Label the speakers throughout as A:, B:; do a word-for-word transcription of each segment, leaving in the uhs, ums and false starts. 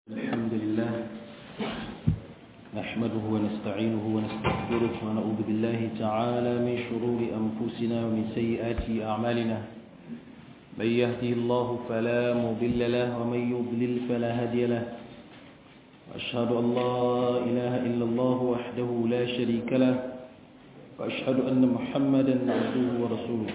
A: الحمد لله نحمده ونستعينه ونستغفره ونعوذ بالله تعالى من شرور أنفسنا ومن سيئات أعمالنا من يهده الله فلا مضل له ومن يضلل فلا هادي له وأشهد أن لا إله إلا الله وحده لا شريك له وأشهد أن محمدا عبده ورسوله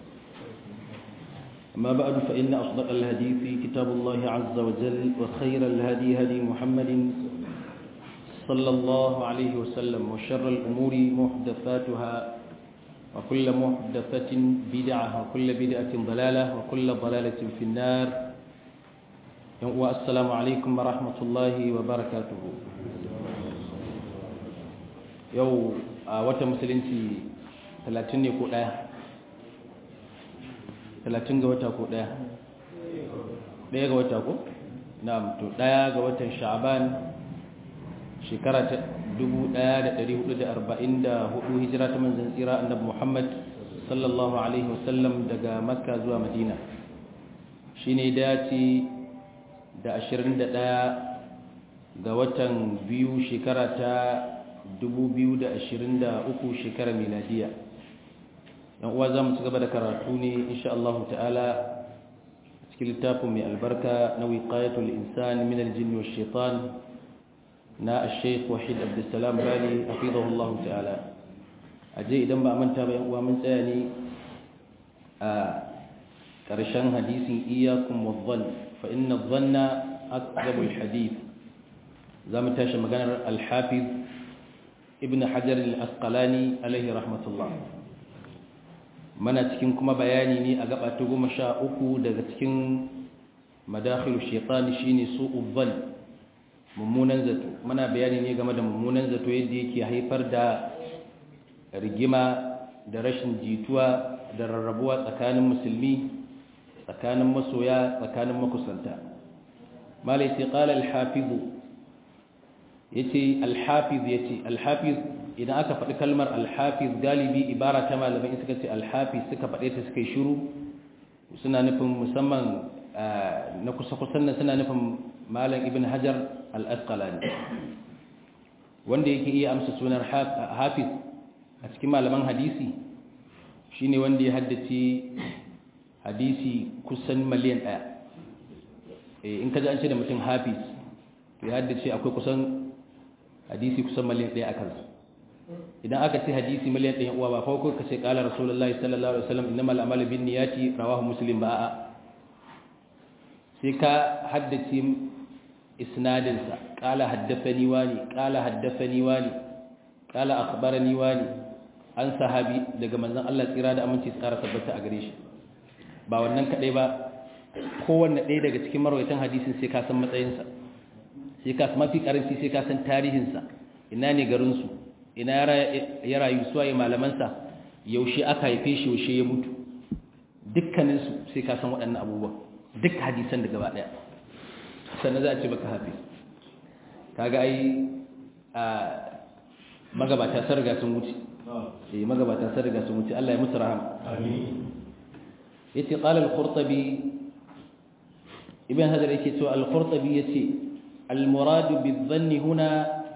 A: أما بعد فإن أصدق الحديث كتاب الله عز وجل وخير الهدي هدي محمد صلى الله عليه وسلم وشر الأمور محدثاتها وكل محدثة بدعة وكل بدعة ضلالة وكل ضلالة في النار والسلام عليكم ورحمة الله وبركاته يو وتا مسلمتي ثلاثين يقول talatin ga wata ko ɗaya ɗaya ga wata ko? na'am to ɗaya ga watan sha'aban shekara ta dubu ɗaya da ɗari hudu da arba'in da hudu hijira ta manzan tsira annabi muhammad sallallahu alaihi wasallam daga makka zuwa madina shi ne dace da ashirin da ɗaya ga watan biyu shekara ta dubu biyu da ashirin da uku shekarar miladiya yan uwa za mu ci gaba da karatu ne insha Allah ta'ala cikin littafin mai albarka na wiqayatul insani min aljinn wash shaitan na al-sheikh wahid abdussalam bali hafizahu Allah ta'ala aje idan ba manta ba yan uwa mun tsaya ne a karshen hadisin iyyakum wadh-dhann fa inna adh-dhanna akdhabu al-hadith zamu tashi maganar al-hafiz ibn hajar al-asqalani alayhi rahmatullah mana cikin kuma bayani ne a gaba ta goma sha uku daga cikin madakhilu shaitani shine su'u dhann mummunan zato mana bayani ne game da mummunan zato yadda yake haifar da rigima da rashin jituwa da rarrabuwa tsakanin musulmi tsakanin masoya tsakanin makusanta malai sai qala al-hafiz yace al-hafiz yace al-hafiz idan aka faɗi kalmar alhafiz galibi ibara ta malamai suka ce alhafiz suka faɗe ta suka yi shiru suna nufin musamman na kusa-kusan nan suna nufin malam ibn hajar al-asqalani wanda yake iya amsa sunan hafiz a cikin malaman hadisi shine wanda ya haddace hadisi kusan miliyan ɗaya in ka ji an ce da mutum hafiz to ya haddace akwai kusan hadisi kusan miliyan ɗaya a kansu idan aka ce hadisi miliyan ɗaya uwa ba farko ka ce ƙala rasulullahi sallallahu alaihi wasallam innamal a'malu binniyati rawahu muslim ba a sai ka haddace isnadin sa ƙala haddathani wani ƙala haddathani wani ƙala akhbarani wani an sahabi daga manzon Allah tsira da aminci tsara tabbata a gare shi ba wannan kadai ba kowanne ɗaya daga cikin marwayatan hadisin sai ka san matsayin sa sai ka mafi karanci sai ka san tarihin sa ina ne garin su ina ya rayu suwaye malamansa yaushe aka haife shi yaushe ya mutu dukkaninsu sai ka san waɗannan abubuwa duk hadisan da gaba ɗaya sannan za a ce baka hafi kaga ai a magabata sun riga sun wuce eh magabata sun riga sun wuce Allah ya musu rahama amin yace qala al-qurtubi ibn hadar yake cewa al-qurtubi yace al-murad bi-dhanni huna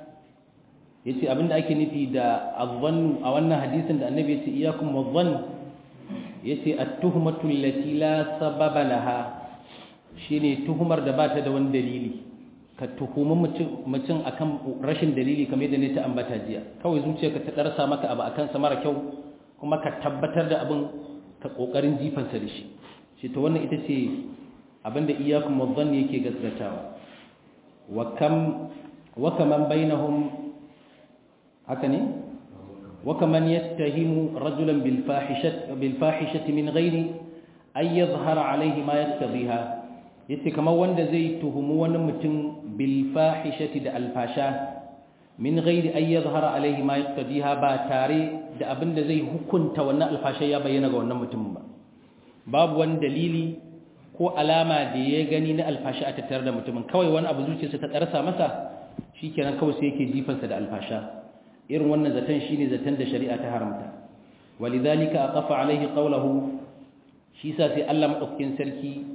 A: yace abinda ake nufi da azzannu a wannan hadisin da annabi yace iyyakum wadhann yace at-tuhmatu allati la sababa laha shine tuhumar da bata da wani dalili ka tuhumi mutum akan rashin dalili kamar yadda ne ta ambata jiya kawai zuciyarka ta darsa maka abu akan sa mara kyau kuma ka tabbatar da abin ka kokarin jifansa da shi shi to wannan ita ce abinda iyyakum wadhann yake gaskatawa wa kam wa kaman bainahum haka ne wakaman yattahimu rajulan bil fahishati bil fahishati min ghairi ay yadhhara alayhi ma yaqtadiha yace kamar wanda zai tuhumu wani mutum bil fahishati da alfasha min ghairi ay yadhhara alayhi ma yaqtadiha ba tare da abinda zai hukunta wannan alfasha ya bayyana ga wannan mutum ba babu wani dalili ko alama da ya gani na alfasha a tattare da mutumin kawai wani abu zuciyarsa ta tsarsa masa shikenan kawai sai yake jifansa da alfasha irin wannan zaton shine zaton da shari'a ta haramta walidhalika aqafa alaihi qawluhu shi sa sai Allah madaukakin sarki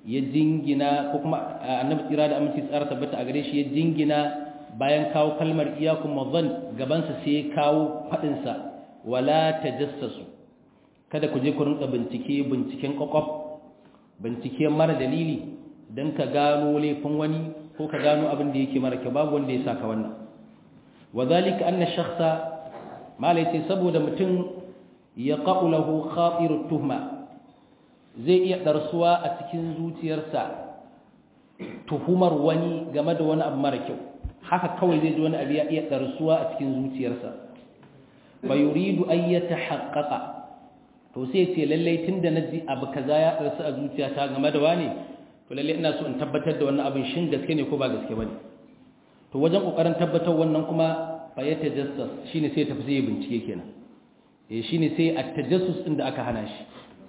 A: ya jingina ko kuma annabi tsira da aminci tsara tabbata a gare shi ya jingina bayan kawo kalmar iyyakum wadhann gaban sa sai ya kawo fadin sa wala tajassasu kada ku je ku rinka bincike binciken kokof bincike mara dalili dan ka gano laifin wani ko ka gano abin da yake mara kyau babu wanda ya saka wannan wadhalika anna shakhsa malaiti saboda mutum yaqa'u lahu khatirut tuhma zai iya darsuwa a cikin zuciyarsa tuhumar wani game da wani abu mara kyau haka kawai zai ji wani abu ya iya darsuwa a cikin zuciyarsa fa yuridu an yatahaqqaqa to sai ce lalle tunda naji abu kaza ya darsu a zuciyata game da wani to lalle ina so in tabbatar da wannan abin shin gaske ne ko ba gaske bane to wajen kokarin tabbatar wannan kuma fa yatajassas shine sai tafi sai bincike kenan eh shine sai at-tajassus din da aka hana shi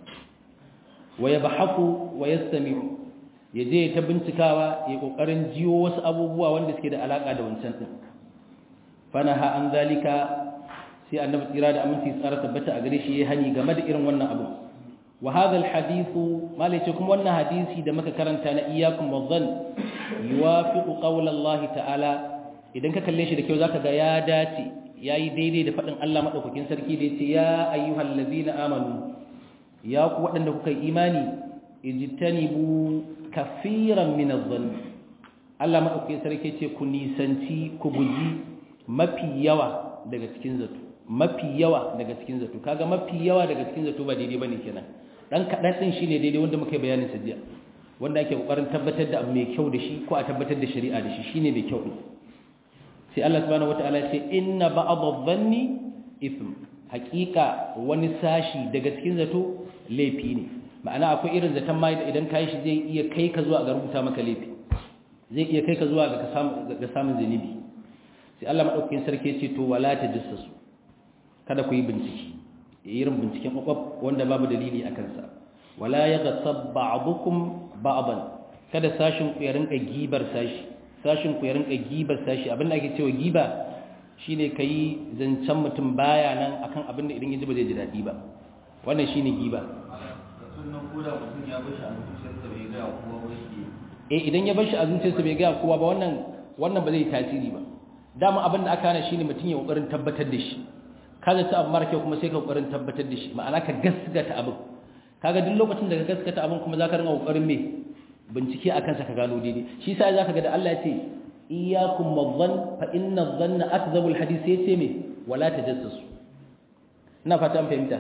A: wa yabhaku wa yastami'u yaje ta bincikawa ya kokarin jiyo wasu abubuwa wanda suke da alaka da wancan din fanaha an zalika sai annabi tsira da aminci tsara tabbata a gare shi yayi hani game da irin wannan abu wa hadha al-hadith malai ce kuma wannan hadisi da muka karanta na iyyakum wadhann yuwafiqu qawla Allah ta'ala idan ka kalle shi da kyau zaka ga ya dace yayi daidai da fadin Allah madaukakin sarki da yace ya ayyuhallazina amanu ya ku wadanda kuka yi imani ijtanibu kaseeran min adh-dhann Allah madaukakin sarki yace ku nisanci ku guji mafi yawa daga cikin zato mafi yawa daga cikin zato kaga mafi yawa daga cikin zato ba daidai bane kenan dan kadan din shine daidai wanda muka yi bayanin sa jiya wanda ake kokarin tabbatar da abu mai kyau da shi ko a tabbatar da shari'a da shi shine mai kyau sai Allah subhanahu wataala ya ce inna ba'd adh-dhanni ithm haqiqa wani sashi daga cikin zato laifi ne ma'ana akwai irin zaton mai da idan kai shi zai iya kai ka zuwa ga rubuta maka laifi zai iya kai ka zuwa ga samun ga samun zanibi sai Allah madaukakin sarki ya ce to wala tajassasu kada ku yi bincike irin binciken kwakwaf wanda babu dalili a kansa wala yaghtab ba'dukum ba'dan kada sashin ku ya rinka gibar sashi sashin ku ya rinka gibar sashi abin da ake cewa giba shine kai zancen mutum baya nan akan abin da idan ya ji ba zai ji dadi ba wannan shine giba
B: sunan koda mutum ya bashi a zuciyarsa bai ga kowa ba shi
A: eh idan ya bashi a zuciyarsa bai ga kowa ba wannan wannan ba zai tasiri ba dama abin da aka hana shine mutum ya kokarin tabbatar da shi kaga ta abu mara kyau kuma sai ka kokarin tabbatar da shi ma'ana ka gaskata abin kaga duk lokacin da ka gaskata abin kuma zaka rinka kokarin me bincike akan sa ka gano daidai shi sai zaka ga da Allah ya ce iyyakum wadhann fa inna adh-dhanna akdhabul hadith yace me wala tajassasu ina fata an fahimta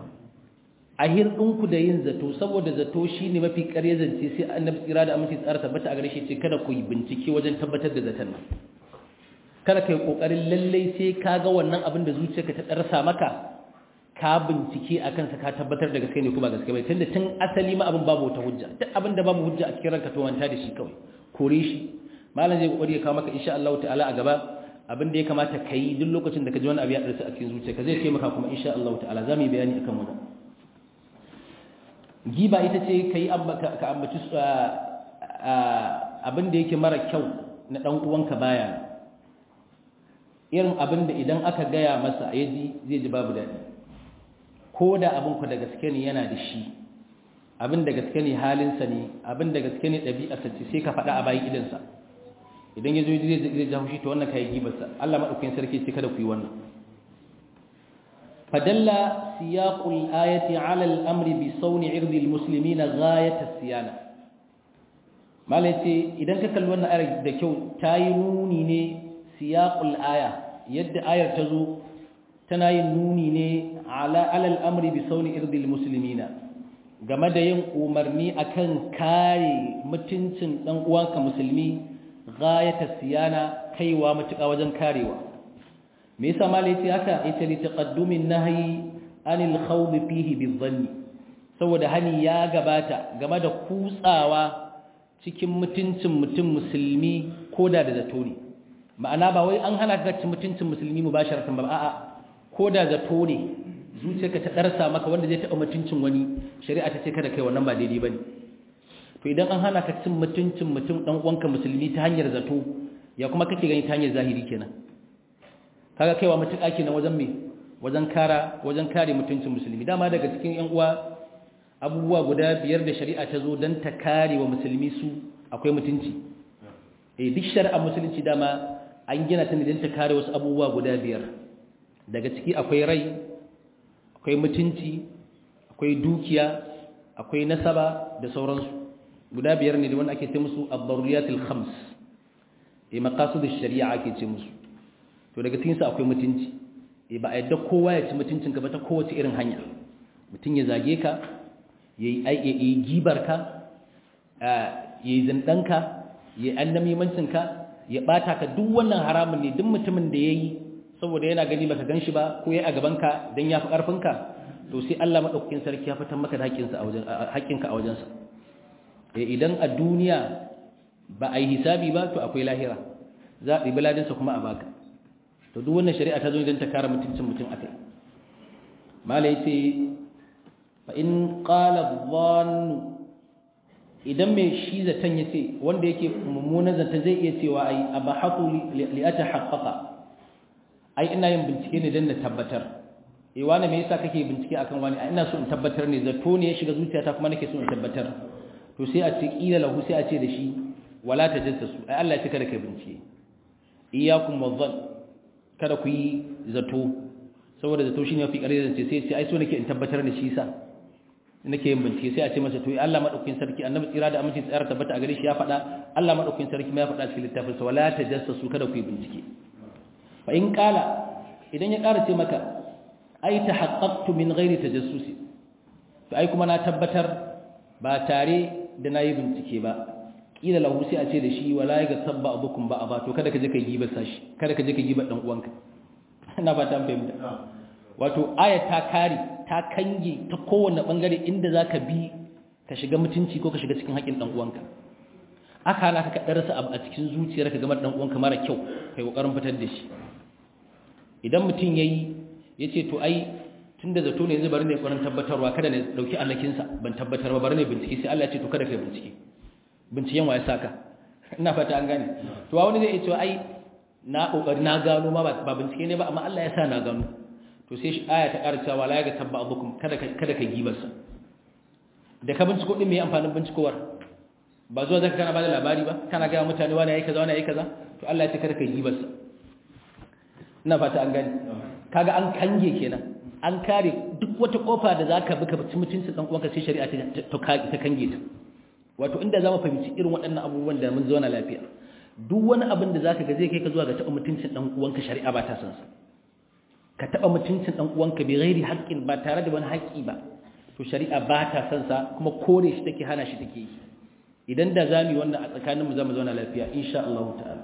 A: a hirdin ku da yin zato saboda zato shine mafi ƙarya zance sai annabi tsira da aminci tsara tabbata a gare shi ce kada ku yi bincike wajen tabbatar da zaton nan kada kai kokarin lalle sai ka ga wannan abin da zuciyarka ta darsa maka ka bincike akan sa ka tabbatar da gaske ne kuma gaske bai tunda tun asali ma abin babu wata hujja duk abin da babu hujja a cikin ranka to wanta da shi kawai kore shi malam zai kokari ya kawo maka insha Allah ta'ala a gaba abin da ya kamata kai duk lokacin da ka ji wani abu ya darsa a cikin zuciyarka zai taimaka kuma insha Allah ta'ala zamu yi bayani akan wannan giba ita ce kai ka ambaci abin da yake mara kyau na dan uwanka baya irin abin da idan aka gaya masa ya ji zai ji babu daɗi ko da abin ku da gaske ne yana da shi abin da gaske ne halinsa ne abin da gaske ne ɗabi'arsa ce sai ka faɗa a bayan idansa idan ya zo zai zai ja hushi to wannan kayi gibarsa Allah maɗaukakin sarki ce kada ku yi wannan fadalla siyaqul ayati ala al-amri bi sawni irdi al-muslimin ghayat as-siyana malai ce idan ka kalli wannan ayar da kyau tayi nuni ne siyaqul aya yadda ayar ta zo tana yin nuni ne ala alal amri bi sauni irdil muslimina game da yin umarni akan kare mutuncin dan uwanka musulmi ghayata siyana kaiwa mutuka wajen karewa me yasa malai yace haka yace li taqaddumin nahyi anil khawd fihi bizanni saboda hani ya gabata game da kutsawa cikin mutuncin mutum musulmi koda da zato ne ma'ana ba wai an hana ka cin mutuncin musulmi mubasharatan ba a'a ko da zato ne zuciyarka ta darsa maka wanda zai taɓa mutuncin wani shari'a ta ce kada kai wannan ba daidai bane to idan an hana ka cin mutuncin mutum dan uwanka musulmi ta hanyar zato ya kuma kake gani ta hanyar zahiri kenan kaga kaiwa mutuka kenan wajen me wajen kara wajen kare mutuncin musulmi dama daga cikin yan uwa abubuwa guda biyar da shari'a ta zo don ta kare wa musulmi su akwai mutunci eh duk shari'a musulunci dama an gina ta ne don ta kare wasu abubuwa guda biyar daga ciki akwai rai akwai mutunci akwai dukiya akwai nasaba da sauransu guda biyar ne da wanda ake ce musu ad-daruriyatul khams eh maqasidush shari'a ake ce musu to daga cikin su akwai mutunci eh ba a yadda kowa ya ci mutuncin ka ba ta kowace irin hanya mutun ya zage ka yayi ai gibar ka yayi zandanka yayi annamimancin ka ya bata ka duk wannan haramun ne duk mutumin da yayi saboda yana gani baka ganshi ba ko yayi a gaban ka dan yafi karfin ka to sai Allah madaukakin sarki ya fitar maka da haƙƙin sa a wajen haƙƙin ka a wajen sa idan a duniya ba a yi hisabi ba to akwai lahira za a ɗibi ladinsa kuma a baka to duk wannan shari'a ta zo idan ta kare mutuncin mutum akai mala yace fa in qala dhannu idan mai shi zaton yace wanda yake mummunan zaton zai iya cewa ai abahatu li atahaqqaqa ai ina yin bincike ne dan na tabbatar eh wani me yasa kake bincike akan wani ina so in tabbatar ne zato ne ya shiga zuciyata kuma nake so in tabbatar to sai a ce kila lahu sai a ce da shi wala tajassasu ai Allah ya ce kada kai bincike iyyakum wadhann kada ku yi zato saboda zato shine mafi ƙarfi zance sai ce ai so nake in tabbatar da shi sa nake yin bincike sai a ce masa to Allah madaukakin sarki annabi tsira da aminci tsara tabbata a gare shi ya faɗa Allah madaukakin sarki ma ya faɗa cikin littafin sa wala tajassasu kada ku yi bincike fa in qala idan ya ƙara ce maka ai tahaqqaqtu min ghairi tajassusi to ai kuma na tabbatar ba tare da nayi bincike ba kila lahu sai a ce da shi wala ya tabba abukum ba ba to kada ka je kai gibar sashi kada ka je kai gibar dan uwanka ina ba ta fahimta wato aya ta kare ta kange ta kowanne bangare inda zaka bi ka shiga mutunci ko ka shiga cikin haƙin dan uwanka aka hana ka kadarsa a cikin zuciyarka game da dan uwanka mara kyau kai kokarin fitar da shi idan mutun yayi yace to ai tunda zato ne yanzu bari ne ƙwarin tabbatarwa kada ne dauki allakinsa ban tabbatar ba bari ne bincike sai Allah ya ce to kada kai bincike binciken waye saka ina fata an gane to wani zai ce ai na kokari na gano ma ba bincike ne ba amma Allah ya sa na gano to sai shi aya ta ƙara cewa la yaga tabba abukum kada kada kai gibarsa da ka binciko din me amfanin bincikowar ba zuwa zaka kana bada labari ba kana ga mutane wani yayi kaza wani yayi kaza to Allah ya ce kada kai gibarsa ina fata an gane kaga an kange kenan an kare duk wata kofa da zaka bi ka ci mutuncin dan uwanka sai shari'a ta ta kange ta wato inda zamu fahimci irin waɗannan abubuwan da mun zauna lafiya duk wani abin da zaka ga zai kai ka zuwa ga taɓa mutuncin dan uwanka shari'a ba ta san sa ka taɓa mutuncin dan uwanka bi ghairi haqqin ba tare da wani haƙƙi ba to shari'a ba ta san sa kuma kore shi take hana shi take yi idan da zamu yi wannan a tsakaninmu zamu zauna lafiya insha Allah ta'ala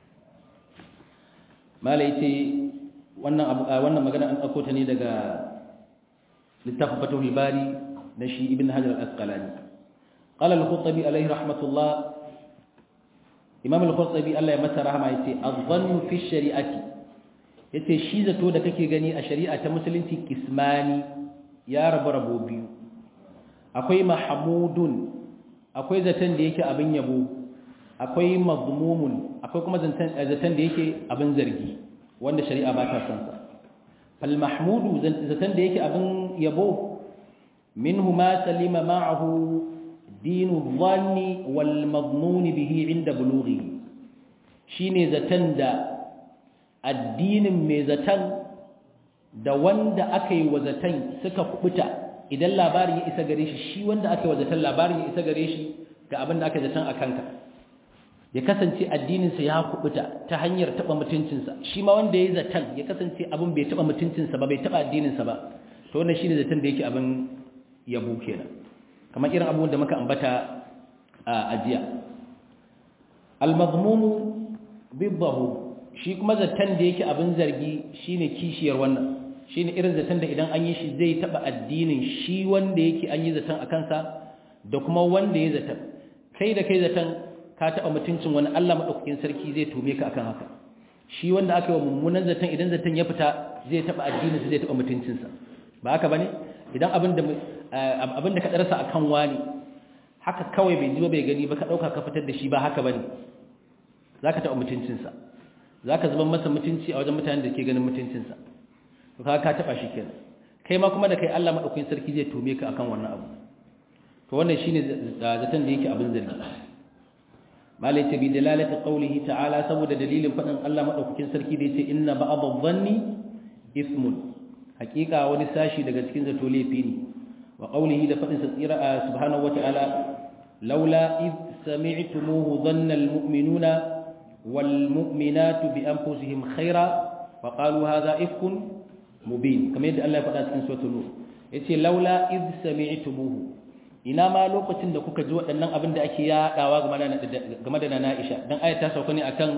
A: malai ce wannan wannan magana an dauko ta ne daga littafin Fathul Bari na shi Ibn Hajar al-Asqalani qala al-Khattabi alayhi rahmatullah Imam al-Khattabi Allah ya masa rahama yace adh-dhannu fi shari'ati yace shi zato da kake gani a shari'a ta musulunci kismani ya rabu rabo biyu akwai mahmudun akwai zaton da yake abin yabo akwai mazmumun akwai kuma zaton da yake abin zargi wanda shari'a ba ta san sa fal mahmudu zaton da yake abin yabo minhu ma salima ma'ahu dinu dhanni wal madmun bihi inda bulughi shine zaton da addinin mai zaton da wanda aka yi wa zaton suka kubuta idan labarin ya isa gare shi shi wanda aka yi wa zaton labarin ya isa gare shi ga abin da aka zaton a kanka ya kasance addininsa ya kubuta ta hanyar taba mutuncinsa shi ma wanda ya zaton ya kasance abin bai taba mutuncinsa ba bai taba addininsa ba to wannan shine zaton da yake abin yabo kenan kamar irin abubuwan da muka ambata a ajiya al-madmumu bidahu shi kuma zaton da yake abin zargi shine kishiyar wannan shine irin zaton da idan an yi shi zai taba addinin shi wanda yake an yi zaton a kansa da kuma wanda ya zaton kai da kai zaton ka taba mutuncin wani Allah madaukakin sarki zai tume ka akan haka shi wanda aka yi wa mummunan zaton idan zaton ya fita zai taba addinin zai taba mutuncinsa ba haka bane idan abin da abin da ka darasa akan wani haka kawai bai ji ba bai gani ba ka dauka ka fitar da shi ba haka bane zaka taba mutuncinsa za ka zuban masa mutunci a wajen mutanen da ke ganin mutuncinsa to ka ka taɓa shi kenan kai ma kuma da kai Allah maɗaukakin sarki zai tome ka akan wannan abu to wannan shine zaton da yake abin zargi malai ta bi dalalati qawlihi ta'ala saboda dalilin fadin Allah madaukakin sarki da yace inna ba'd adh-dhanni ithmun hakika wani sashi daga cikin zato laifi ne wa qawlihi da fadin sa tsira subhanahu wa ta'ala laula id sami'tumuhu dhanna al-mu'minuna wal mu'minatu bi anfusihim khaira wa qalu hadha ifkun mubin kamar yadda Allah ya faɗa cikin suratul nur yace laula id sami'tumuhu ina ma lokacin da kuka ji waɗannan abin da ake yaɗawa game da nana Aisha dan ayat ta sauka ne akan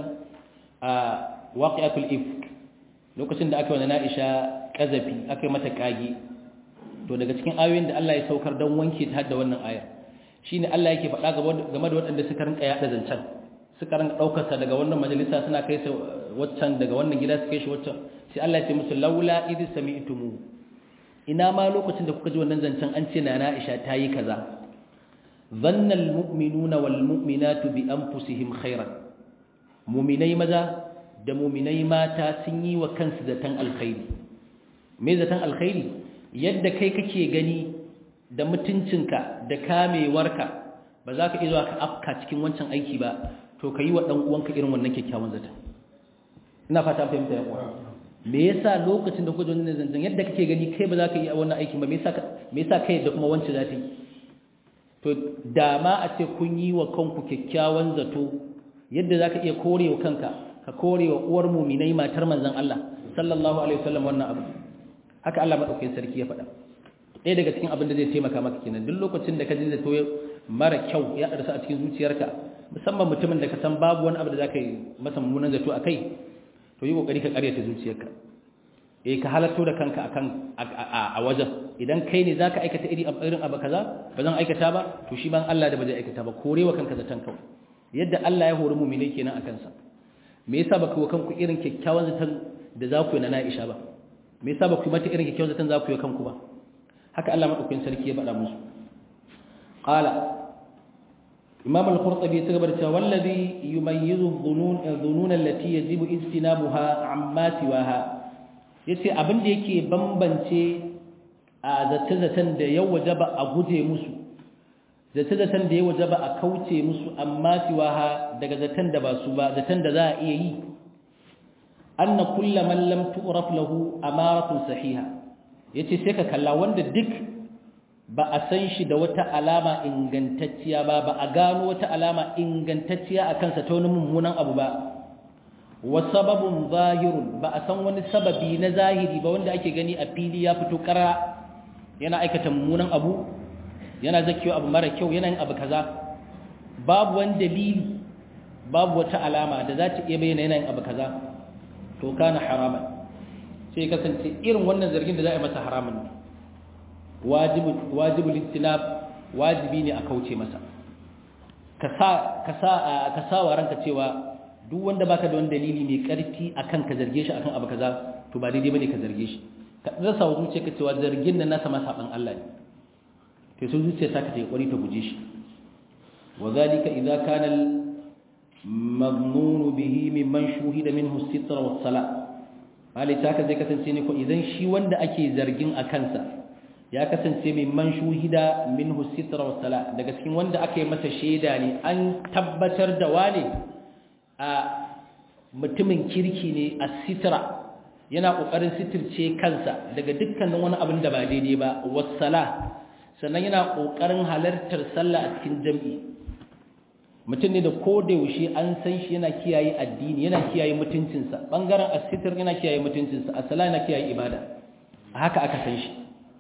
A: waqi'atul ifk lokacin da aka yi nana Aisha kazafi aka yi mata kage to daga cikin ayoyin da Allah ya saukar dan wanke ta da wannan ayar shine Allah yake faɗa game da waɗanda suka rinka yaɗa zancen suka rinka daukar sa daga wannan majalisa suna kai sa waccan daga wannan gida su kai shi waccan sai Allah ya ce musu laula id sami'tumu ina ma lokacin da kuka ji wannan zancen an ce na Aisha ta yi kaza dhannal mu'minuna wal mu'minatu bi anfusihim khairan mu'minai maza da mu'minai mata sun yi wa kansu zaton alkhairi me zaton alkhairi yadda kai kake gani da mutuncinka da kamewarka ba za ka iya zuwa ka afka cikin wancan aiki ba to ka yi wa dan uwanka irin wannan kyakkyawan zaton ina fata fahimta ya uwa me yasa lokacin da kuka zo ne zanzan yadda kake gani kai ba za ka yi wannan aikin ba me yasa me yasa kai da kuma wance za ta yi to da ma a ce kun yi wa kanku kyakkyawan zato yadda za ka iya korewa kanka ka korewa uwar mu'minai matar manzon Allah sallallahu alaihi wasallam wannan abu haka Allah madaukakin sarki ya faɗa ɗaya daga cikin abin da zai taimaka maka kenan duk lokacin da ka ji zato mara kyau ya darsa a cikin zuciyarka musamman mutumin da ka san babu wani abu da za ka yi masa mummunan zato akai to yi kokari ka karyata zuciyarka eh ka halatto da kanka akan a wajen idan kai ne zaka aikata iri irin abu kaza ba zan aikata ba to shi ban Allah da ba zai aikata ba korewa kanka zaton kawai yadda Allah ya hori mu'mini kenan akan sa me yasa baka wa kanku irin kyakkyawan zaton da za ku yi na Aisha ba me yasa baku mata irin kyakkyawan zaton za ku yi kanku ba haka Allah madaukakin sarki ya faɗa musu qala imam al-qurtubi ya gaba da cewa wallazi yumayyizu dhunun dhunun allati yajibu ijtinabuha amma siwaha yace abin da yake bambance a zace-zaten da ya wajaba a guje musu zace-zaten da ya wajaba a kauce musu amma siwaha daga zaten da ba su ba zaten da za a iya yi anna kullu man lam tu'raf lahu amaratun sahiha yace sai ka kalla wanda duk ba a san shi da wata alama ingantacciya ba ba a gano wata alama ingantacciya a kansa ta wani mummunan abu ba wa sababun zahirun ba a san wani sababi na zahiri ba wanda ake gani a fili ya fito kara yana aikata mummunan abu yana zakiyo abu mara kyau yana yin abu kaza babu wani dalili babu wata alama da za ta iya bayyana yana yin abu kaza to kana haraman sai kasance irin wannan zargin da za a yi masa haramun ne wajibul istinab wajibi ne a kauce masa ka sa ka sa ka sa wa ranka cewa duk wanda baka da wani dalili mai karfi akan ka zarge shi akan abu kaza to ba daidai bane ka zarge shi ka rasa wa zuciyarka cewa zargin nan nasa ma saban Allah ne to sai zuciyarka ta yi kwari ta guje shi وذلك إذا كان المظنون به ممن شهد منه الستر والصلاة malai ta haka zai kasance ne ko idan shi wanda ake zargin a kansa ya kasance mimman shuhida minhu sitra wa sala daga cikin wanda aka yi masa shaida ne an tabbatar da wane a mutumin kirki ne a sitra yana kokarin sitirce kansa daga dukkanin wani abin da ba daidai ba wasala sannan yana kokarin halartar sallah a cikin jami'i mutum ne da ko da yaushe an san shi yana kiyaye addini yana kiyaye mutuncinsa bangaren asitir yana kiyaye mutuncinsa asala yana kiyaye ibada haka aka san shi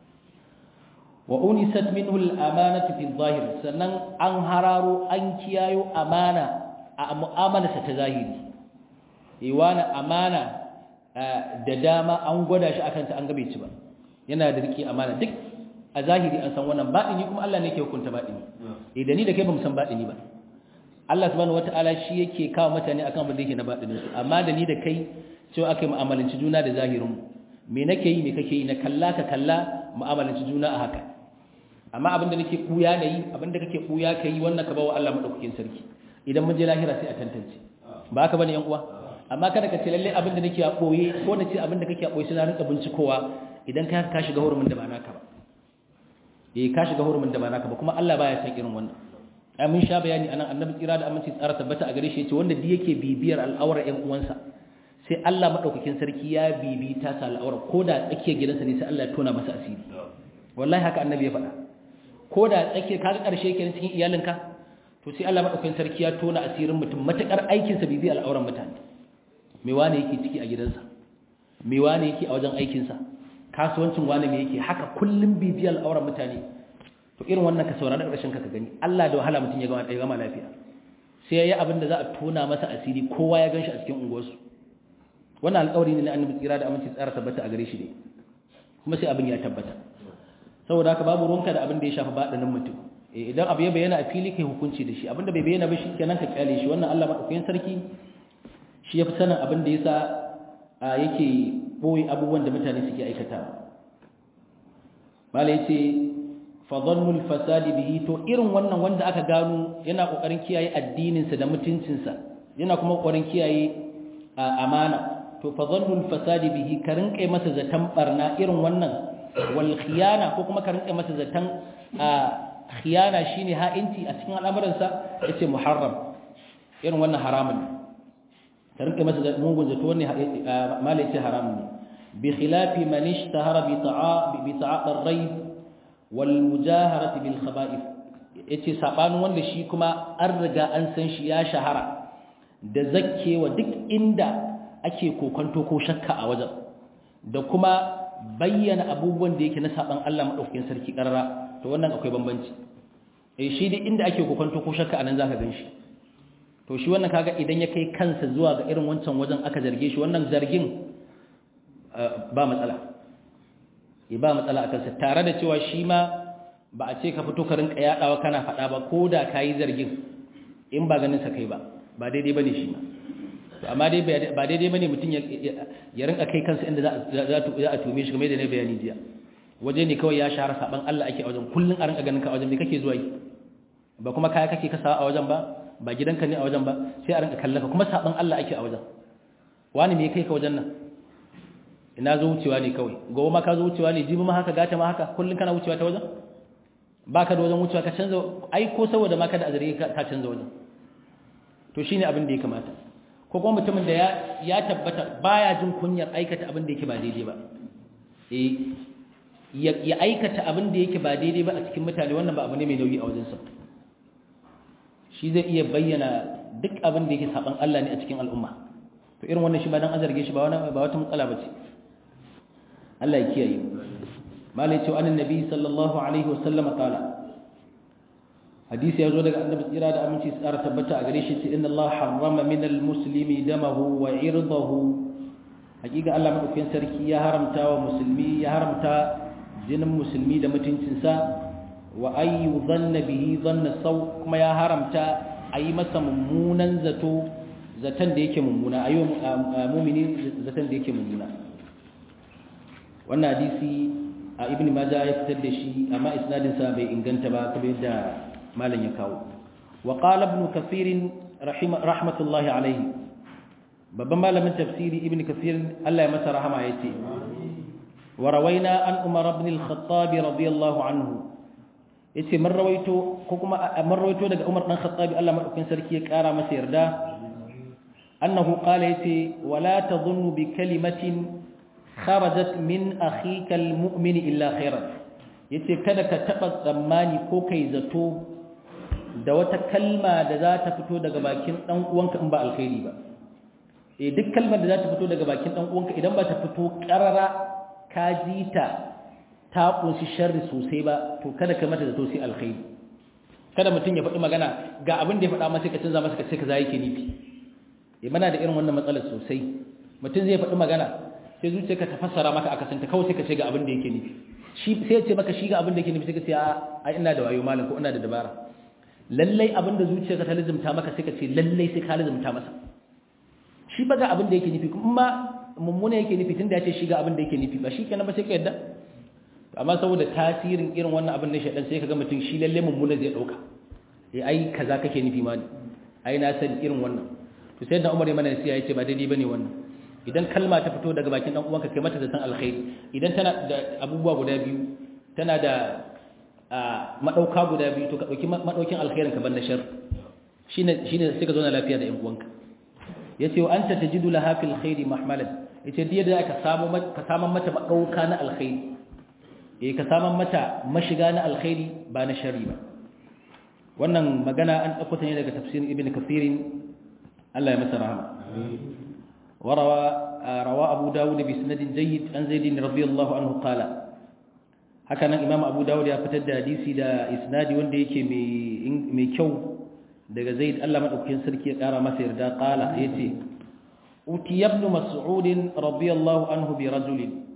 A: wa unisat minhu al-amanatu fi adh-dhahir sannan an hararo an kiyayo amana a mu'amalarsa ta zahiri iwana amana da dama an gwada shi akan ta an gabe ci ba yana da riki amana duk a zahiri an san wannan batini kuma Allah ne yake hukunta batini idan ni da kai bamu san batini ba Allah subhanahu wataala shi yake kawo mutane akan abin da yake na batinin su amma da ni da kai cewa akai mu'amalanci juna da zahirin me nake yi me kake yi na kalla ka kalla mu'amalanci juna a haka amma abin da nake kuya da yi abin da kake kuya kai wannan ka bawa Allah madaukakin sarki idan mun je lahira sai a tantance ba haka bane yan uwa amma kada ka ce lalle abin da nake a boye ko na ce abin da kake a boye sai na rinka bincikowa idan ka ka shiga hurumin da ba naka ba eh ka shiga hurumin da ba naka ba kuma Allah baya san irin wannan ai mun sha bayani anan annabi tsira da aminci tsara tabbata a gare shi yace wanda duk yake bibiyar al'aurar ƴan uwansa sai Allah madaukakin sarki ya bibita sa al'aura koda tsakiyar gidansa ne sai Allah ya tona masa asiri wallahi haka annabi ya faɗa koda tsakiyar kaga karshe kenan cikin iyalinka to sai Allah madaukakin sarki ya tona asirin mutum matakar aikin sa bibiyar al'auran mutane me wane yake ciki a gidansa me wane yake a wajen aikin sa kasuwancin wane me yake haka kullum bibiyar al'auran mutane to irin wannan ka saurara ƙarshen ka ka gani Allah da wahala mutum ya gama ya gama lafiya sai yayi abin da za a tona masa asiri kowa ya ganshi a cikin unguwarsu wannan alƙawari ne na annabi tsira da aminci tsara tabbata a gare shi ne kuma sai abin ya tabbata saboda haka babu ruwanka da abin da ya shafi baɗinin mutum idan abu ya bayyana a fili kai hukunci da shi abin da bai bayyana ba shi kenan ka kyale shi wannan Allah madaukakin sarki shi yafi sanin abin da yasa yake boye abubuwan da mutane suke aikatawa malai yace fadhannul fasadi bihi to irin wannan wanda aka gano yana kokarin kiyaye addininsa da mutuncinsa yana kuma kokarin kiyaye amana to fadhannul fasadi bihi ka rinkai masa zatan barna irin wannan wal khiyana ko kuma ka rinkai masa zatan khiyana shine ha'inci a cikin al'amuransa yace muharram irin wannan haramun ka rinkai masa mugun zato wannan malai yace haramun ne bi khilafi man ishtahara bi ta'a bi ta'a ar-rayb wal mujaharati bil khaba'ith yace sabanin wanda shi kuma an riga an san shi ya shahara da zakkewa duk inda ake kokonto ko shakka a wajen da kuma bayyana abubuwan da yake na saban Allah madaukakin sarki karara to wannan akwai bambanci eh shi duk inda ake kokonto ko shakka anan zaka ganshi to shi wannan kaga idan ya kai kansa zuwa ga irin wancan wajen aka zarge shi wannan zargin ba matsala ba matsala a kansa tare da cewa shi ma ba a ce ka fito ka rinka yadawa kana faɗa ba ko da ka yi zargin in ba ganin sa kai ba ba daidai ba ne shi ma amma dai ba daidai ba ne mutum ya rinka kai kansa inda za a tume shi kamar da na bayani jiya waje ne kawai ya shahara saban Allah ake a wajen kullum a rinka ganin ka a wajen me kake zuwa yi ba kuma kaya kake kasawa a wajen ba ba gidanka ne a wajen ba sai a rinka kallaka kuma saban Allah ake a wajen wani me kai ka wajen nan ina zo wucewa ne kawai gobe ma ka zo wucewa ne jibi ma haka gata ma haka kullun kana wucewa ta wajen baka da wajen wucewa ka canza ai ko saboda ma ka da azari ka canza wajen to shine abin da ya kamata ko kuma mutumin da ya ya tabbata baya jin kunyar aikata abin da yake ba daidai ba eh ya aikata abin da yake ba daidai ba a cikin mutane wannan ba abu ne mai nauyi a wajen sa shi zai iya bayyana duk abin da yake saban Allah ne a cikin al'umma to irin wannan shi ba dan azarge shi ba wani ba wata matsala bace Allah ya kiyaye malai ce annabi nabi sallallahu alaihi wasallam qala hadisi yazo daga annabi tsira da aminci tsara tabbata a gare shi ce inna Allah harrama min almuslimi damahu wa irdahu hakika Allah madaukakin sarki ya haramta wa musulmi ya haramta jinin musulmi da mutuncinsa wa ayyu dhanna bihi dhanna saw kuma ya haramta ayi masa mummunan zato zaton da yake mummuna ayo mu'mini zaton da yake mummuna wannan hadisi a ibn majah ya fitar da shi amma isnadin sa bai inganta ba kamar yadda malam ya kawo wa qala ibn kathir rahmatullahi alayhi babban malamin tafsiri ibn kathir Allah ya masa rahama yace wa rawaina an umar ibn al-khattab radiyallahu anhu yace man rawaito ko kuma man rawaito daga umar dan khattab Allah madaukakin sarki ya kara masa yarda annahu qala yace wala tadhunnu bi kalimatin kharajat min akhika almu'min illa khairan yace kada ka taba tsammani ko kai zato da wata kalma da za ta fito daga bakin dan uwanka in ba alkhairi ba eh duk kalmar da za ta fito daga bakin dan uwanka idan ba ta fito karara ka ji ta ta kunshi sharri sosai ba to kada ka mata zato sai alkhairi kada mutun ya faɗi magana ga abin da ya faɗa masa ka canza masa ka ce kaza yake nufi eh muna da irin wannan matsalar sosai mutun zai faɗi magana sai zuciyarka ta fassara maka akasanta kawai sai ka ce ga abin da yake nufi shi sai ya ce maka shi ga abin da yake nufi sai ka ce a ina da wayo malam ko ina da dabara lallai abin da zuciyarka ta lazumta maka sai ka ce lallai sai ka lazumta masa shi ba ga abin da yake nufi kuma mummuna yake nufi tunda ya ce shi ga abin da yake nufi ba shi kenan ba sai ka yadda amma saboda tasirin irin wannan abin na shaidan sai ka ga mutum shi lallai mummuna zai dauka eh ai kaza kake nufi ma ai na san irin wannan to sai da Umar ya mana nasiha yace ba daidai bane wannan idan kalma ta fito daga bakin dan uwanka kai mata da san alkhairi idan tana da abubuwa guda biyu tana da madauka guda biyu to ka dauki madaukin alkhairin ka banda shar shine shine sai ka zo na lafiya da ƴan uwanka yace wa anta tajidu laha fil khairi mahmalan yace diya da ka samu ka samu mata madauka na alkhairi eh ka samu mata mashiga na alkhairi ba na shari ba wannan magana an dauko ta ne daga tafsirin ibn kathir Allah ya masa rahama وروى روى أبو داود بسند جيد عن زيد رضي الله عنه قال هكذا إمام أبو داود يفتد حديثي دا إسنادي وانده يكي مي كو دا زيد الله من أكين سركي قال مسير دا قال يتي أتي ابن مسعود رضي الله عنه برجل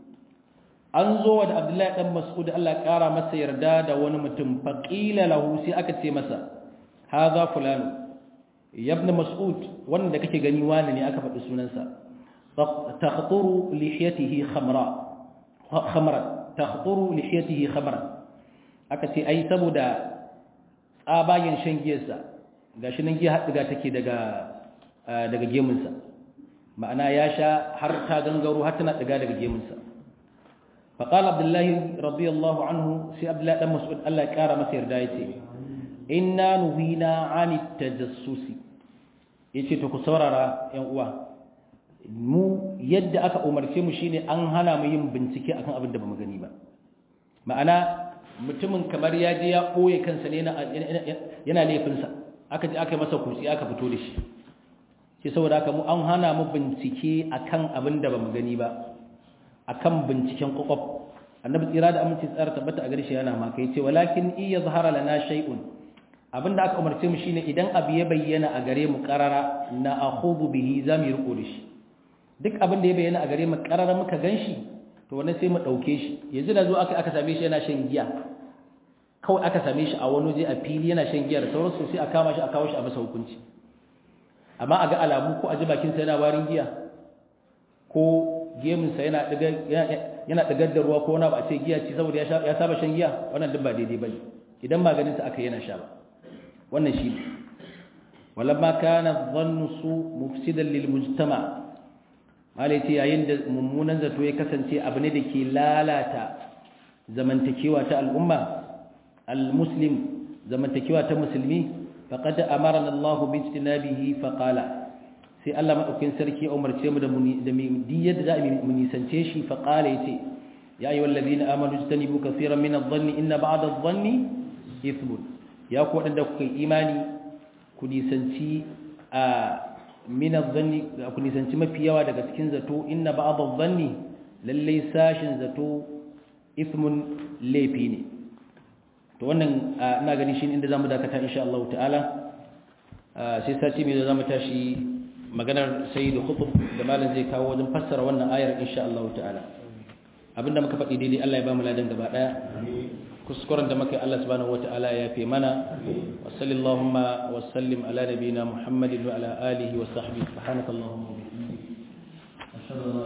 A: أنزو ود عبد الله بن مسعود الله قال مسير دا دا ونمتم فقيل له سي أكتي مسا هذا فلان yabna mas'ud wanda kake gani wani ne aka faɗi sunansa taqturu lihiyatihi khamra khamra taqturu lihiyatihi khamra aka ce ai saboda tsabayen shan giyarsa gashi nan giya haddiga take daga daga gemunsa ma'ana ya sha har ta gangaro har tana diga daga gemunsa faqala abdullahi radiyallahu anhu sai abdullahi dan mas'ud Allah ya kara masa yarda yace inna nuhina 'anit tajassusi yace to ku saurara ƴan uwa mu yadda aka umarce mu shine an hana mu yin bincike akan abin da bamu gani ba ma'ana mutumin kamar ya je ya koye kansa ne yana laifin sa aka ji aka masa kursi aka fito da shi sai saboda haka mu an hana mu bincike akan abin da bamu gani ba akan binciken kokof annabi tsira da aminci tsara tabbata a gare shi yana ma kai ce walakin iya zahara lana shay'un abinda aka umarce mu shine idan abu ya bayyana a gare mu qarara na akhudu bihi zamu riko da shi duk abin da ya bayyana a gare mu qarara muka ganshi to wannan sai mu dauke shi yanzu da zo aka aka same shi yana shan giya kawai aka same shi a wani waje a fili yana shan giya da sauransu sai a kama shi a kawo shi a masa hukunci amma a ga alamu ko a ji bakin sa yana warin giya ko gemin sa yana diga yana digar da ruwa ko wani ba a ce giya ce saboda ya saba shan giya wannan duk ba daidai bane idan maganin sa aka yana sha ba wannan shi ne walamma kana dhannu su mufsidan lil mujtama malai ce yayin da mummunan zato ya kasance abu ne da ke lalata zamantakewa ta al'umma al-muslim zamantakewa ta musulmi faqad amarna Allah bi ijtinabihi faqala sai Allah madaukin sarki ya umarce mu da mu da mu diyar da mu nisance shi faqala yace ya ayyuhal ladina amanu ijtanibu kaseeran min adh-dhanni inna ba'da adh-dhanni ithmun ya ku waɗanda kuka yi imani ku nisanci a minar zanni ku nisanci mafi yawa daga cikin zato inna ba'adar zanni lallai sashin zato ismun laifi ne to wannan ina gani shi inda za mu dakata insha Allah ta'ala sai sati mai za mu tashi maganar sayyidu khutub da malam zai kawo wajen fassara wannan ayar insha Allah ta'ala abinda muka faɗi daidai Allah ya ba mu ladan gaba ɗaya kuskuren da muka Allah subhanahu wata'ala ya fi mana wa sallallahu wa sallim ala nabiyina Muhammadin wa ala alihi wa sahbihi subhanakallahumma wa bihamdika